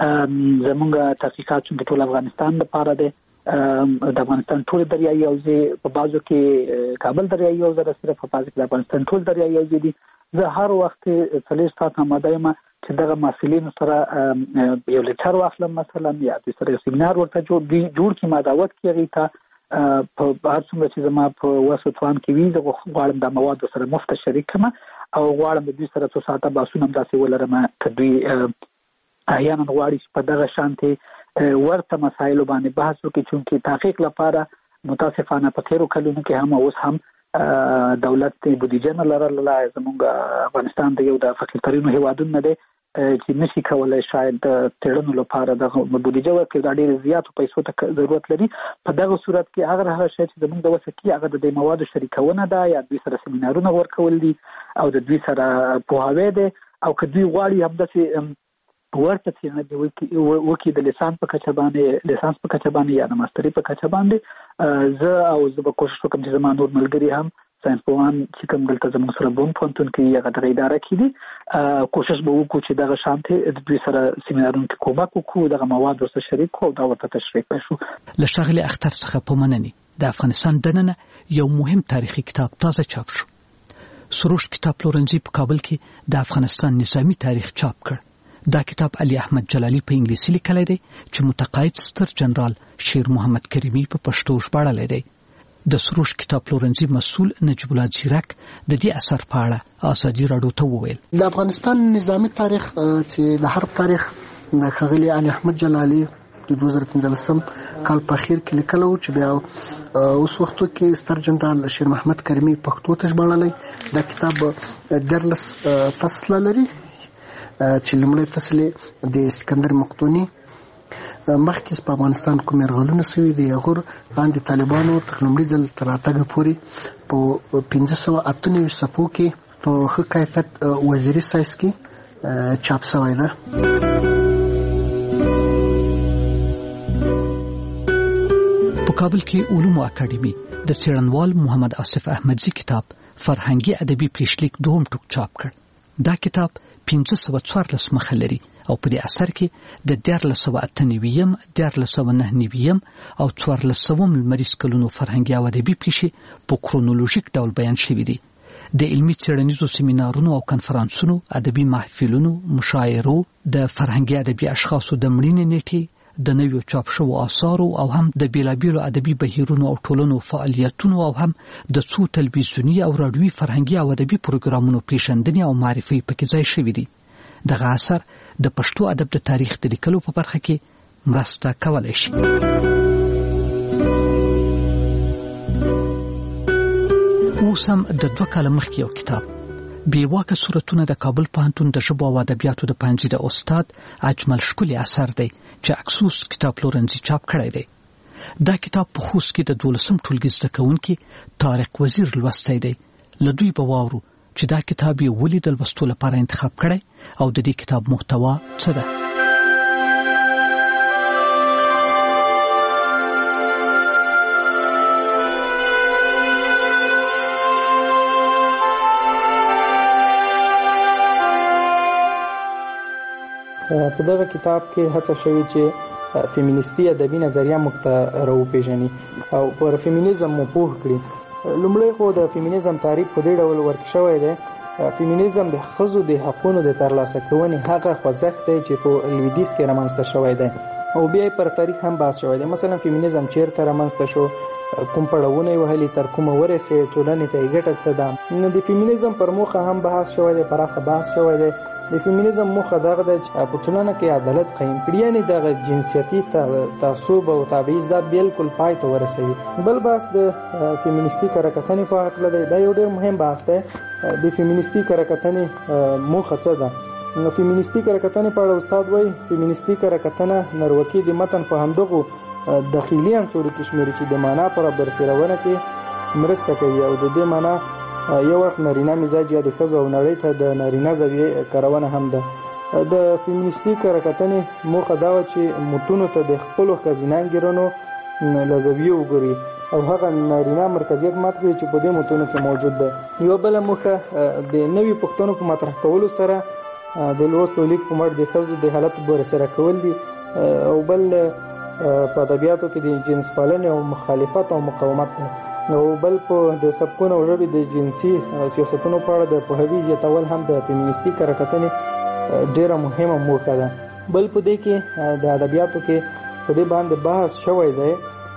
زموږ تحقیقات چې ټول افغانستان لپاره ده. د افغانستان ټول دریایي حوزې، په بعضو کې کابل دریایي حوزه ده صرف، په بعضو کې د افغانستان ټول دریایي حوزې دي. زه هر وخت 40 ساعت آماده یم چې دغه محصلینو سره یو لیکچر واخلم، مثلا یا د سره سیمینار ورته جوړ کړم، دعوت کړی ته په هر څومره چې زما په وسو توان کې وي، زه غواړم د مواد سره مفت شریک کړم او غواړم د دوی سره څو ساعته بحثونه داسې ولرم چې دوی احیانا غواړي چې په دغه شانتي ورته مسایلو باندې بحث وکړي، چونکې تحقیق لپاره متاسفانه په تیرو کلونو کې هم اوس هم دولت بودیجه نه لرله. زموږ افغانستان د یو د فقیرترینو هیوادونو دی چې نشي کولای شاید تړونو لپاره د بودیجه ورکړي، دا ډېر زیاتو پیسو ته ضرورت لري. په دغه صورت کې هغه شی چې زموږ د وسه کې هغه د موادو شریکونه ده، یا دوی سره سیمینارونه ورکول دي او د دوی سره پوهاوی دی، او که دوی غواړي همداسې ورته څېړنه وکړي د لیسانس په کچه باندې یا د ماستري په کچه باندې، زه به کوشش وکړم چې زما نور ملګري هم ساینسپوهان چې کوم دلته زموږ سره بوم پوهنتون کې هغه دغه اداره کې دي، کوشش به وکړو چې دغه شانتې د دوی سره سیمینارونو کې کومک وکړو، دغه مواد ورسره شریک کړو او دا ورته تشریح کړو. له ښاغلي اختر څخه په مننې د افغانستان دننه یو مهم تاریخي کتاب تازه چاپ شو. سروش کتاب پلورنځي په کابل کې د افغانستان نظامی تاریخ چاپ کړ. دا کتاب علي احمد جلالي په انګلیسي لیکلی دی چې متقاعد ستر جنرال شیر محمد کریمي په پښتو ژباړلی دی. د سروش کتاب پلورنځي مسؤل نجیب الله ځیرک د دې اثر په اړه ازادي راډیو ته وویل: د افغانستان نظامی تاریخ چې د حرب تاریخ د ښاغلي علي احمد جلالي د 2015 کال په اخر کې لیکلو، چې بیا اوس وختو کې ستر جنرال شیر محمد کریمي پښتو ته ژباړلی. دا کتاب 14 فصله لري، چې لومړی فصل د اسکندر مقدوني مخکې په افغانستان کوم یرغلونه شوي دي هغه باندې طالبانو تر لومړي ځل تر راتګ پورې په 1598 صفحو کې په ښه کیفیت وزیري سایز کې چاپ شوی ده. په کابل کې علومو اکاډمي د څېړنوال محمد آصف احمدزي کتاب فرهنګي ادبي پیشلیک دوم ټوک چاپ کړ. دا کتاب 1514 مخه لري او په دې اثر کې د 1498 1499 او 1400 لمریز کلونو فرهنګي او ادبي پیښې په کرونولوژیک ډول بیان شوي دي. د علمي څېړنیزو سیمینارونو او کنفرانسونو، ادبي محفلونو، مشاعرو، د فرهنګي ادبي اشخاصو د مړینې نیټې، د نویو چاپ شوو آثارو او هم د بیلابیلو ادبي بهیرونو او ټولنو فعالیتونو او هم د څو تلویزیوني او راډیوي فرهنګي او ادبي پروګرامونو پیژندنې او معرفي پکې ځای شوي دي. دغه اثر د پښتو ادب د تاریخ د لیکلو په برخه کې مرسته کولی شي. اوس هم د 2 کاله مخکې یو کتاب بېواکه صورتونه د کابل پوهنتون د ژبو او ادبیاتو د پوهنځي د استاد اجمل ښکلي اثر دی چې اکسوس کتاب پلورنځي چاپ کړی دی. دا کتاب په خوست کې د 12م ټولګي زده کوونکي طارق وزیر لوستی دی. له دوی به واورو چې دا کتاب یې ولې د لوستو لپاره انتخاب کړی او د دې کتاب محتوا څه ده. په دغه کتاب کې هڅه شوې چې فیمینیستي ادبي نظریه موږ ته راوپېژني او پر فیمینیزم مو پوه کړي. لومړی خو د فیمینیزم تعریف په دې ډول ورکړل شوی دی: فیمینیزم د ښځو د حقونو د ترلاسه کونې هغه خوځښت دی چې په لویدیځ کې رامنځته شوی دی، او بیا پر تاریخ هم بحث شوی دی. مثلا فیمینیزم چیرته رامنځته شو، کوم پړاوونه یې وهلي، تر کومه ورسېد، ټولنې ته یې ګټه څه ده. نو د فیمینیزم پر موخه هم بحث شوی دی، پراخه بحث شوی دی. د فیمینیزم موخه دغه ده چې په ټولنه کې عدالت قایم کړي، یعنی دغه جنسیتي تعصب او تبعیض دا بالکل پای ته ورسوي. بل بحث د فیمینیستي کارکتنې په اړه دی. دا یو ډېر مهم بحث دی. د فیمینیستي کارکتنې موخه څه ده؟ نو فیمینیستي کارکتنې په اړه استاد وایي فیمینیستي کارکتنه نروکي د متن په همدغو داخلي عنصرو کې شمېري چې د معنا پر برسېرونه کې مرسته کوي او د دې معنا یو وخت نارینه مزاج یا د ښځو او نړۍ ته د نارینه زاویې کارونه هم ده. د فیمینیستي کارکتنې موخه دا وه چې متونو ته د خپلو ښځینه انګیرنو له زاویې وګوري او هغه نارینه مرکزیت مات کړي چې په دې متونو کې موجود ده. یوه بله موخه د نوي پوښتنو په مطرح کولو سره د لوست او لیک په مټ د ښځو د حالت برسېره کول دي او بل په ادبیاتو کې د جنس پالنې او مخالفت او مقاومت ده. او بل په د سبکونو او ژبې د جنسي سیاستونو په اړه د پوهاوي زیاتول هم د فیمینیستي کارکتنې ډېره مهمه موخه ده. بل په دې کې د ادبیاتو کې په دې باندې بحث شوی دی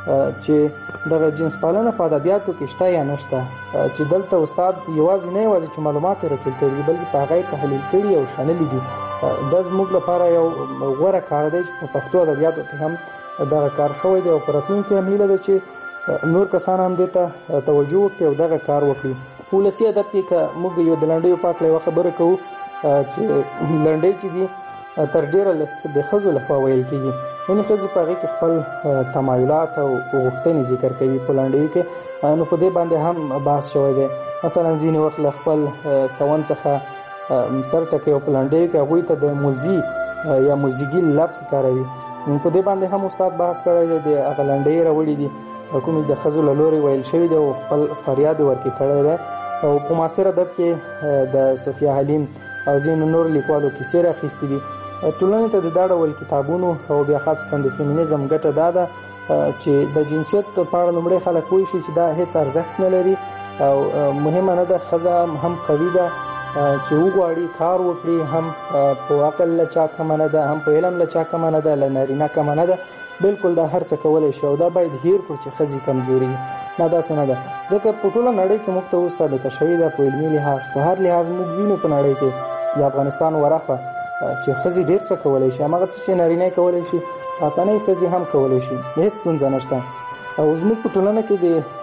چې دغه جنس پالنه په ادبیاتو کې شته یا نشته، چې دلته استاد یوازې نه یوازې چې معلومات یې راټول کړي بلکې په هغه یې تحلیل کړي او شاملې دي. دا زموږ لپاره یو غوره کار دی چې په پښتو ادبیاتو کې هم دغه کار شوی دی او په راتلونکي کې هم هیله ده چې نور کسان هم دې ته توجه وکړي او دغه کار وکړي. په ولسي ادب کې که موږ یو د لنډیو په هکله یوه خبره کوو چې لنډۍ چې دي تر ډېره د ښځو لخوا ویل کېږي، یعنې ښځې په هغې کې خپل تمایلات او غوښتنې ذکر کوي په لنډیو کې. نو په دې باندې هم بحث شوی دی. مثلا ځینې وخت له خپل کون څخه سر ټکوي او په لنډیو کې هغوی ته د موزي یا موزیګي لفظ کاروي. په دې باندې هم استاد بحث کړی دی. د هغه لنډۍ راوړي دي کومې د ښځو له لورې ویل شوي دي او خپل فریاد ورکې کړی دی. او په معاصر ادب کې د صفیه حلیم او ځینو نور لیکوالو کیسې راخیستې دي. ټولنې ته د دا ډول کتابونو او بیا خاصتا د فیمینیزم ګټه دا ده چې د جنسیت په اړه لومړی خلک پوه شي چې دا هیڅ ارزښت نه لري او مهمه نه ده. ښځه هم قوي ده چې وغواړي کار وکړي، هم په عقل له چا کمه نه ده، هم په علم له چا کمه نه ده، له نارینه کمه نه ده. بالکل دا هر څه کولی شي او دا باید هیر کړو چې ښځې کمزوري نه، داسې نه ده. ځکه په ټوله نړۍ کې موږ ته اوس ثابته شوې ده په علمي لحاظ په هر لحاظ موږ وینو په نړۍ کې د افغانستان ورخه چې ښځې ډېر څه کولی شي. هماغه څه چې نارینه کولی شي اسانۍ ښځې هم کولی شي، هېڅ ستونزه نشته. او زموږ په ټولنه کې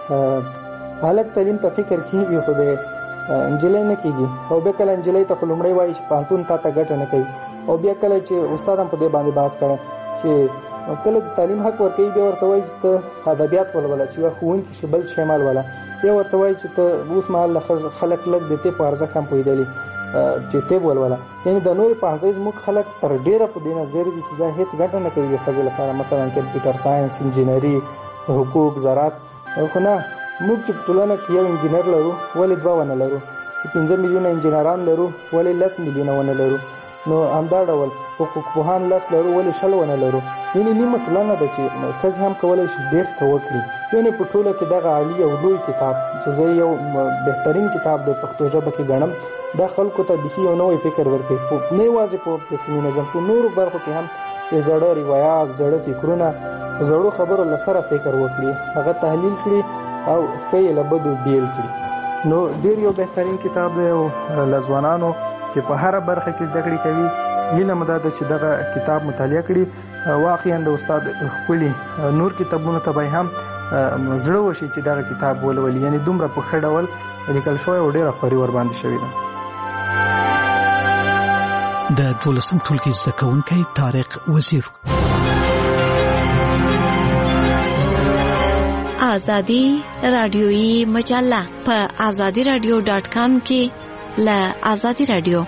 د هلک تعلیم ته فکر کېږي خو د نجلۍ نه کېږي. او بیا کله نجلۍ ته خو لومړی وایي چې پوهنتون تا ته ګټه نه کوي. او بیا کله چې استاد هم په دې باندې بحث کړی چې کله د تعلیم حق ورکوي بیا ورته وایي چې ته ادبیات ولوله، چې یوه ښوونکي شي بل شی مه لوله. بیا ورته وایي چې ته اوس مهال خلک لږ د طب په ارزښت هم پوهېدلي چې طب ولوله. یعنې د نورې پوهنځۍ زموږ خلک تر ډېره په دې نظر دي چې دا هېڅ ګټه نه کوي د ښځې لپاره، مثلا کمپیوټر ساینس، انجینري، حقوق، زراعت. خو نه، موږ چې په ټولنه کې یو انجینر لرو ولې دوه ونه لرو؟ چې 5 میلیونه انجینران لرو ولې 10 میلیونه ونه لرو؟ نو همدا ډول حقوق پوهان 10 لرو ولې 6 ونه لرو؟ یعنې نیمه ټولنه ده چې ښځې هم کولی شي ډېر څه وکړي. یعنې په ټوله کې دغه عالي او لوی کتاب چې زه یو بهترین کتاب د پښتو ژبه کې ګڼم، دا خلکو ته بیخي یو نوی فکر ورکوي، نه یوازې په فیمینیزم، په نورو برخو کې هم چې زړه روایات، زړه فکرونه، زړو خبرو له سره فکر وکړي، هغه تحلیل کړي او ښه یې له بدو بیل کړي. نو ډېر یو بهترین کتاب دی او له ځوانانو چې په هره برخه کې زده کړې کوي هیله مې دا ده چې دغه کتاب مطالعه کړي. واقعا د استاد ښکلي نور کتابونو ته به هم زړه وشي چې دغه کتاب ولولي. یعنې دومره په ښه ډول لیکل شوی او ډېره خواري ورباندې شوې ده. د 12م ټولګي زده کوونکی طارق وزیر. آزادی رادیویی مجله په azadiradio.com کې ل آزادی رادیو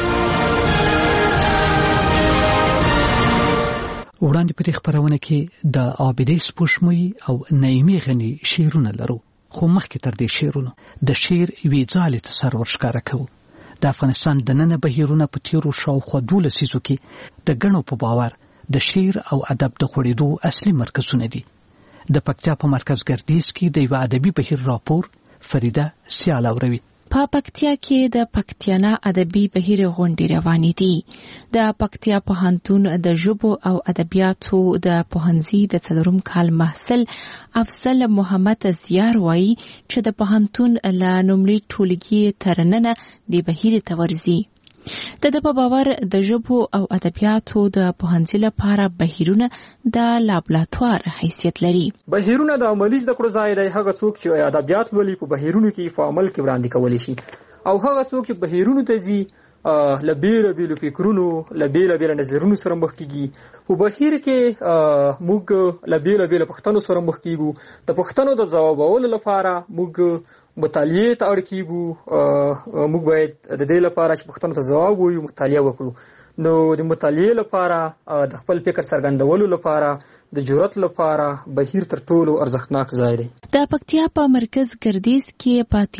وړاندې په خبرونه کې د عابدې سپوږمۍ او نعیمي غني شعرونه لرو، خو مخکې تر دې شعرونو د شعر وی ځالې تصور ښکارا کوو. د افغانستان د نن بهیرونه په تیرو شاوخوا 12 لسیزو کې د غنو په باور د شعر او ادب د خوړېدو اصلي مرکزونه دي. د پکتیا په مرکز ګردیز کې د یو ادبي بهیر راپور فریده سیالاوروي. په پکتیا کې د پکتیانا ادبي بهیر غونډې روانې دي. د پکتیا پوهنتون د ژبو او ادبیاتو د پوهنځي د 4م کال محصل افضل محمد زیار وایي چې د پوهنتون له لومړي ټولګي تر ننه د بهیر ته ورځي. د په باور د ژبو او ادبیاتو د پوهنځي لپاره بهیرونه د لابراتوار حیثیت لري. بهیرونه د عملي زده کړو ځای دی. هغه څوک چې ادبیات لولي په بهیرونو کې په عمل کې وړاندې کولی شي، او هغه څوک چې بهیرونو ته ځي له بیلابیلو فکرونو له بیلابیلو نظرونو سره مخ کیږي. په بهیر کې موږ له بیلابیلو پوښتنو سره مخ کیږو. د پوښتنو د ځوابولو لپاره موږ مطالعې ته اړ کیږو. موږ باید د دې لپاره چې پوښتنو ته ځواب ووایو مطالعه وکړو. نو د مطالعې لپاره د خپل فکر څرګندولو لپاره د جرأت لپاره بهیر تر ټولو ارزښتناک ځای دی. د پکتیا په مرکز ګردیز کې په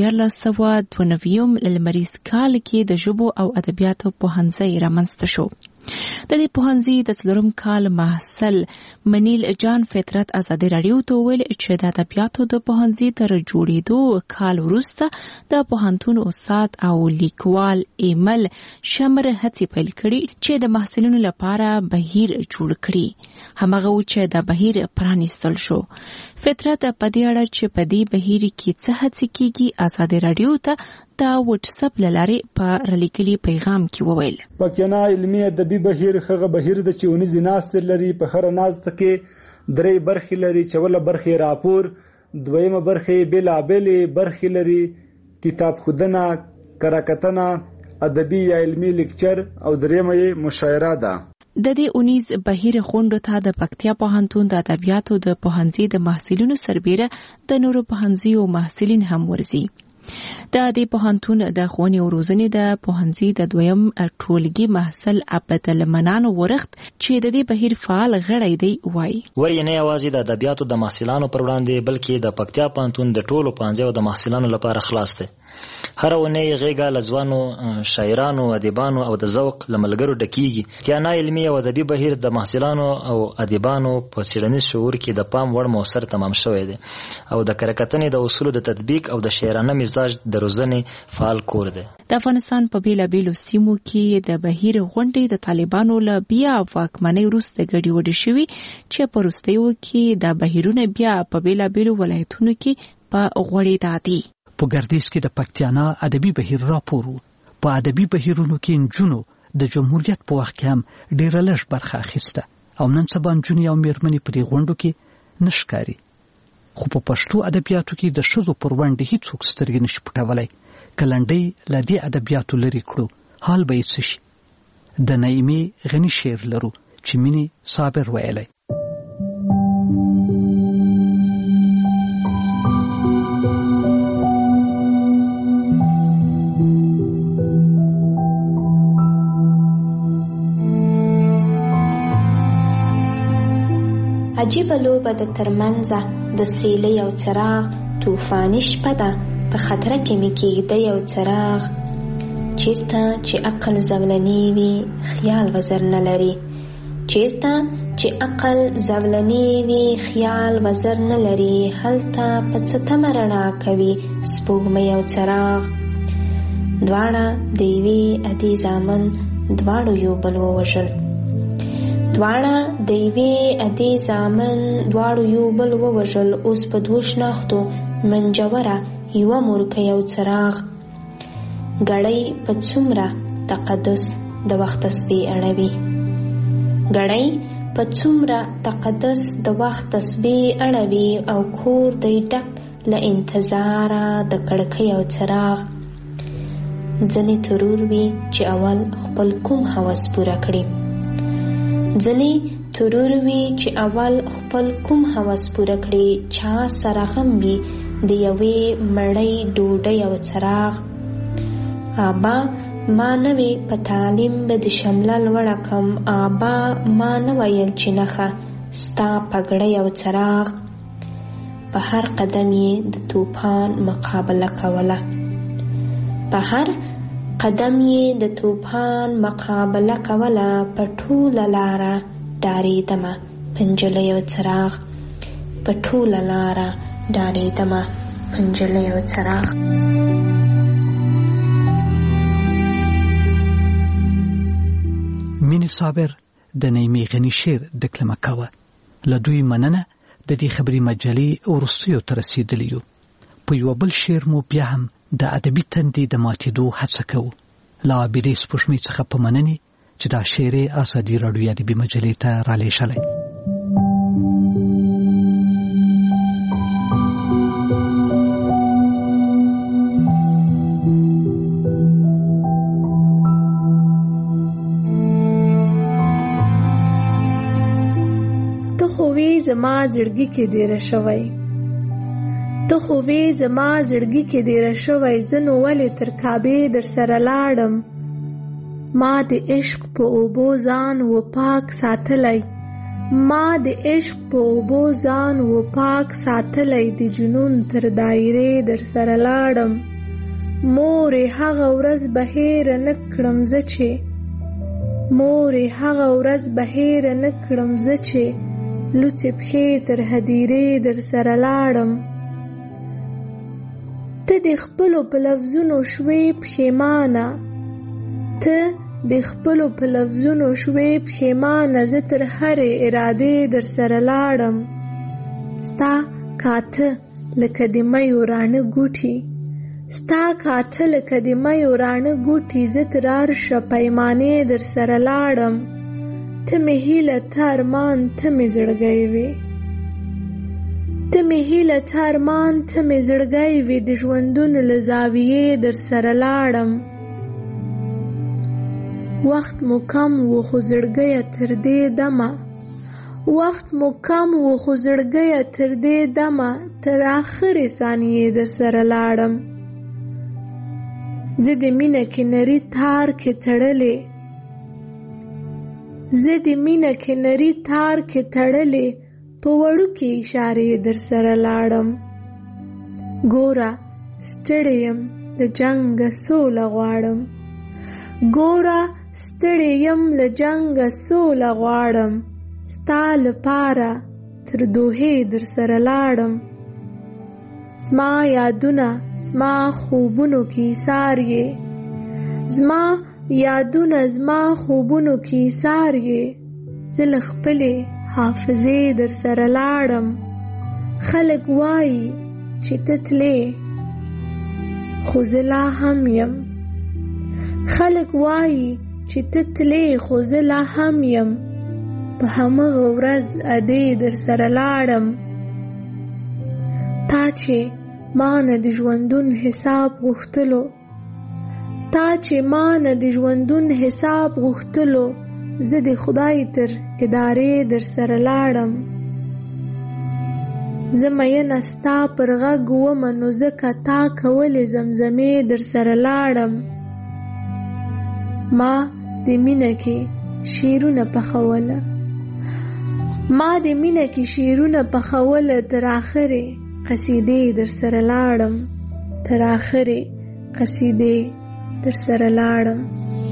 1392 لمریز کال کې د ژبو او ادبیاتو پوهنځی رامنځته شو. د دې پوهنځي د څلورم کال محصل منیل جان فطرت ازادي رادیو ته ویل چې د ادبیاتو د پوهنځي تر جوړېدو کال وروسته د پوهنتون استاد او لیکوال ایمل شمر هڅې پیل کړي چې د محصلینو لپاره بهیر جوړ کړي. همغه و چې د بهیر پرانیستل شو. فطرت په دې اړه چې په دې بهیر کې څه هڅې کیږي ازادي رادیو ته د واتس اپ لارې په رلیکلي پیغام کې وویل. پکتیانا علمي ادبي بهیر هغه بهیر د چې ونیز ناست لري. په هر ناست کې درې برخې لري. چوله برخې راپور، دویمه برخې بېلابېلې برخې لري، کتاب خودنه، کراکتنه، ادبي یا علمي لیکچر، او دریمه مشاعره ده. د دې اونیز بهیر غونډو ته د پکتیا پوهنتون د ادبیاتو د پوهنځي د محصلینو سربیره د نورو پوهنځیو محصلین هم ورځي. د دې پوهنتون د ښوونې او روزنې د پوهنځي د دویم ټولګي محصل عبدالمنان ورخت چې د دې بهیر فعال غړی دی وایي. ورې نه یوازې د ادبیاتو د محصلانو پر وړاندې بلکې د پکتیا پوهنتون د ټولو پوهنځیو د محصلانو لپاره خلاص دی. هر ونه غیګه لزوانو شاعرانو ادیبانو او د ذوق لملګرو ډکیږي. تیانا علمي او ادبي بهیر د محصلانو او ادیبانو په څېړنیز شعور کې د پام وړ موثر تمام شوی دی او د کرکتنې د اصولو د تطبیق او د شاعرانه مزاج د روزنې فعال کور دی. د افغانستان په بیلابیلو سیمو کې د بهیر غونډې د طالبانو له بیا واکمنۍ وروسته ګډوډې شوي چې په وروستیو کې د بهیرونه بیا په بیلابیلو ولایتونو کې په غوړېدا دي. په ګردیز کې د پکتیانا ادبي بهیر راپور وو. په ادبي بهیرونو کې نجونو د جمهوریت په وخت کې هم ډېره لږ برخه اخیسته او نن سبا نجونې او میرمنې په دې غونډو کې نه ښکاري. خو په پښتو ادبیاتو کې د ښځو پر وړاندې هیڅوک سترګې نشي پټولی. که لنډۍ له دې ادبیاتو لرې کړو حال به یې څه شي. د نعیمې غني شعر لرو چې مینې صابر ویلی. عجیبه لوبه د ترمنځه د سیلۍ او څراغ، طوفاني شپه ده په خطره کې مې کېږده یو څراغ. چیرته چې عقل زولنی وي خیال وزر نه لري، چیرته چې عقل زولنی وي خیال وزر نه لري، هلته په څه تمه رڼا کوي سپوږمۍ او څراغ. دواړه د یوې ادې زامن دواړو یو بل ووژل، دواړه د یوې ادې زامن دواړو یو بل ووژل. اوس په دوو شناختو منجوره یوه مورکۍ او څراغ. ګړۍ په څومره تقدس د وخت تسبیح اړوي، ګړۍ په څومره تقدس د وخت تسبیح اړوي، او کور دی ډک له انتظاره د کړکۍ او څراغ. ځنې ترور وي چې اول خپل کوم هوس پوره کړي، ځنې ترور وي چې اول خپل کوم هوس پوره کړي. چا سره غم وي د یوې مړۍ ډوډۍ او څراغ. آبا ما نه وی په تعلیم به د شمله لوړه کم، آبا ما نه ویل چې نښه ستا پګړۍ او څراغ. په هر قدم یې د طوفان مقابله کوله، په هر قدم یې د طوفان مقابله کوله. په ټوله لاره ډارېدمه پنجلۍ او څراغ، په ټوله لاره ډارېدمه پنجلۍ او څراغ. مینې صابر د نعیمې غني شعر دکلمه کوه. له دوی مننه د دې خبري مجلې وروستیو ته رسېدلی یو. په یو بل شعر مو بیا هم د ادبي تندې د ماتېدو هڅه کوو. لا عابدې سپوږمۍ څخه په مننې چې دا شعر ازادي راډیو ادبي مجلې ته رالېږلی. ته خو وې زما زړګي کې ډېره شوی، ته خو وې زما زړګي کې ډېره شوی، زه نو ولې تر کعبې در سره لاړم. ما د عشق په اوبو ځان و پاک ساتلی، ما د عشق په اوبو ځان و پاک ساتلی، د جنون تر دایرې در سره لاړم. مورې هغه ورځ به هېره نه کړم زه چې، مورې هغه ورځ به هېره نه کړم زه چې، لوڅې پښې تر هدیرې در سره لاړم. ته د خپلو په لفظونو شوې پښېمانه، ته د خپلو په لفظونو شوې پښېمانه، زه تر هرې ارادې در سره لاړم. ستا کاته لکه د میو راڼه ګوټي، ستا کاته لکه د میو راڼه ګوټي، زه تر عرشه پیمانې در سره لاړم. ته مې هیله ته ارمان ته مې زړګی وې، ته مې هیله ته ارمان ته مې زړګی وې، د ژوندون له زاویې در سره لاړم. وخت مو کم و خو زړګیه تر دې دمه، وخت مو کم و خو زړګیه تر دې دمه، تر آخرې ثانیې در سره لاړم. زه د مینه کې نري تار کې تړلې، زه د مینه کې نري تار کې تړلې، په وړوکې اشارې در سره لاړم. ګوره ستړی یم د جنګه سوله غواړم، ګوره ستړی یم له جنګه سوله غواړم، ستا لپاره تر دوحې در سره لاړم. زما یادونه زما خوبونو کې ایثار یې، زما یادونه زما خوبونو کې ایثار یې، زه له خپلې حافظې در سره لاړم. خلک وایي چې ته تلې خو زه لا هم یم، خلک وایي چې ته تلې خو زه لا هم یم، په همغه ورځ ادې در سره لاړم. تا چې ما نه د ژوندون حساب غوښتلو، تا چې ما نه د ژوندون حساب غوښتلو، زه د خدای تر ادارې در سره لاړم. زه مینه ستا پر غږ ومه، نو ځکه تا کولې زمزمې در سره لاړم. ما د مینه کې شعرونه پخوله، ما د مینه کې شعرونه پخوله، تر آخرې قصیدې در سره لاړم، تر آخرې قصیدې در سره لاړم.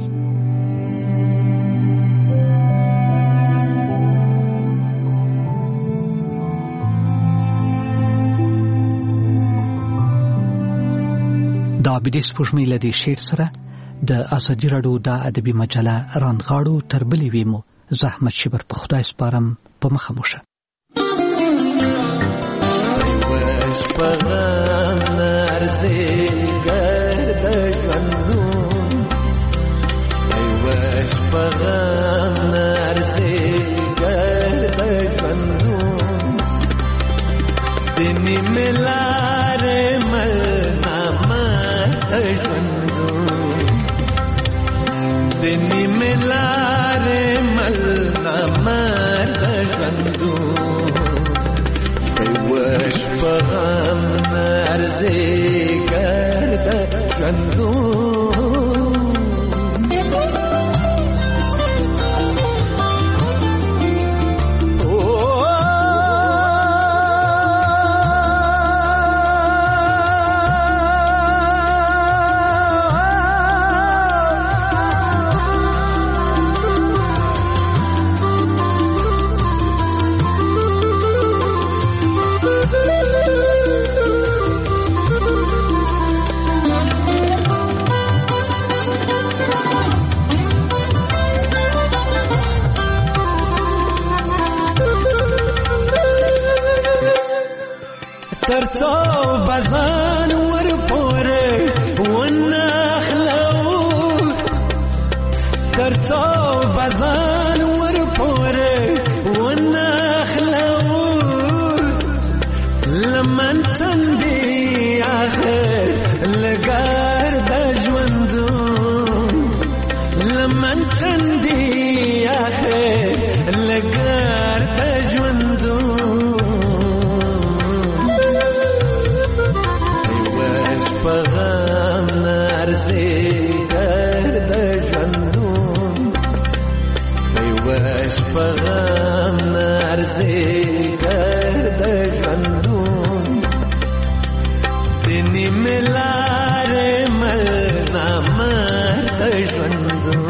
د عابدې سپوږمۍ له دې شعر سره د ازادي راډیو د ادبي مجله راندغاړو تر بلې ویمو. زه احمد شیبر په خدای سپارم، په مخه مو شه. دنی ملار مل نامر دژندو وش پغم نرزی گرد دژندو ترڅو بزان ور پورې ونخلو ترڅو بزان ور پورې ونخلور لمن تندي اخر لګار د ژوندون لمن تندي اخر لګار د ژوندون وش پغام نارزي ګر د ژوندون وش پغام نارزي ګر د ژوندون دني ملار مل نامر د ژوندون